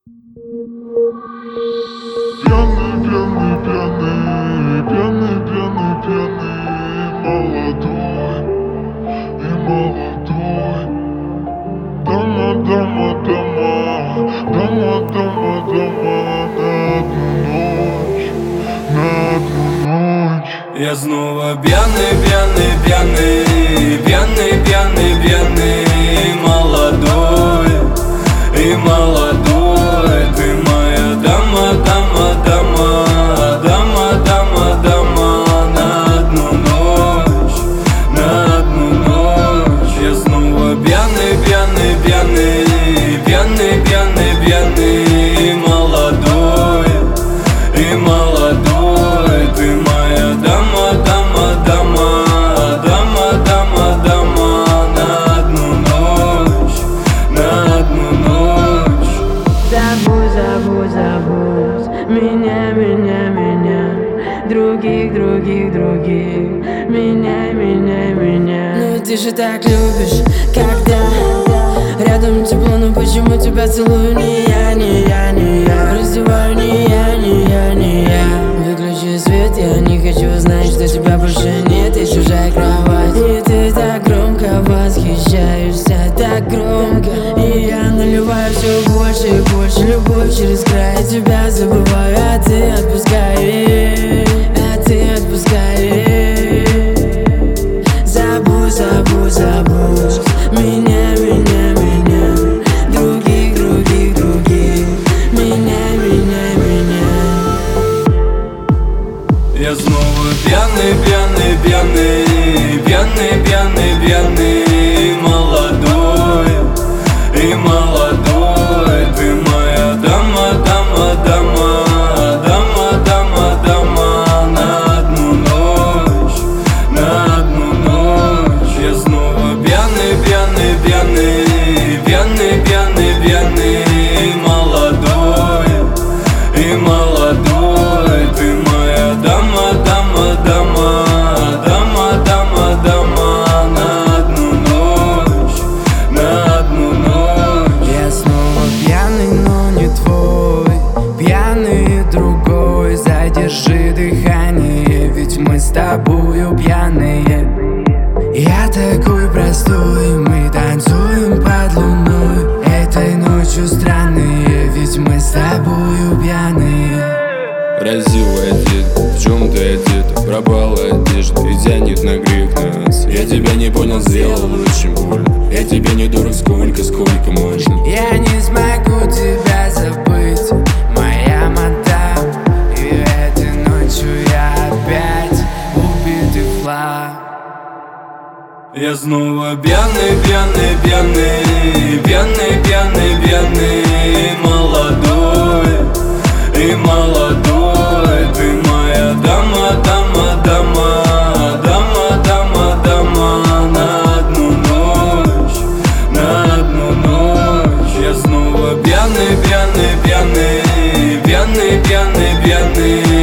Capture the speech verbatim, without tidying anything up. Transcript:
Пьяный, пьяный, пьяный, пьяный, пьяный, пьяный, молодой и молодой. Дома, дома, дома, дома, дома, дома, на одну ночь, на одну ночь. Я снова пьяный, пьяный, пьяный, пьяный, пьяный, пьяный, молодой и молодой. Ты моя дама, дама, дама, дама, дама, дама, на одну ночь, на одну ночь. Я снова пьяный, пьяный, пьяный, пьяный, пьяный, пьяный, молодой и молодой. Ты моя дама, дама, дама, дама, дама, дама, на одну ночь, на одну ночь. Забудь, забудь, забудь меня, меня, меня, других, других, других. Меняй, меняй, меня. Ну ты же так любишь, когда рядом тепло, но почему тебя целую не я, не я, не я. Раздеваю не я, не я, не я. Выключи свет, я не хочу знать, что тебя больше нет. И чужая кровать, и ты так громко восхищаешься, так громко. И я наливаю все больше и больше любовь через край. Тебя забываю, а ты отпускаешь, а ты отпускаешь. Забудь, забудь, забудь меня, меня, меня, других, других, других. Меняй, меняй, меняй. Я снова пьяный, пьяный, пьяный, пьяный, пьяный, пьяный, молодой и молодой. Ты моя дама, дама, дама, дама, дама, дама, на одну ночь, на одну ночь. Я снова пьяный, пьяный, пьяный, пьяный, пьяный, пьяный, молодой и молодой. Ты моя дама, дама, дама, дама, дама, дама, на одну ночь, на одну ночь. Я снова пьяный, но не твой, пьяный другой. Задержи дыхание, ведь мы с тобою пьяные. Я такой простой, мы танцуем под луной. Этой ночью странные, ведь мы с тобою пьяные. Красивый одет, в чем ты одета? Пропала одежда и тянет на грех нас. Я тебя не понял, сделал очень больно. Я тебе не дурак, сколько, сколько можно. Я не смогу тебя забыть, моя мадам. И этой ночью я опять убитый флаг. Я снова пьяный, пьяный, пьяный, пьяный, пьяный, пьяный, молодой и молодой. Ты моя дама, дама, дама, дама, дама, дама, на одну ночь, на одну ночь. Я снова пьяный, пьяный, пьяный, пьяный, пьяный, пьяный,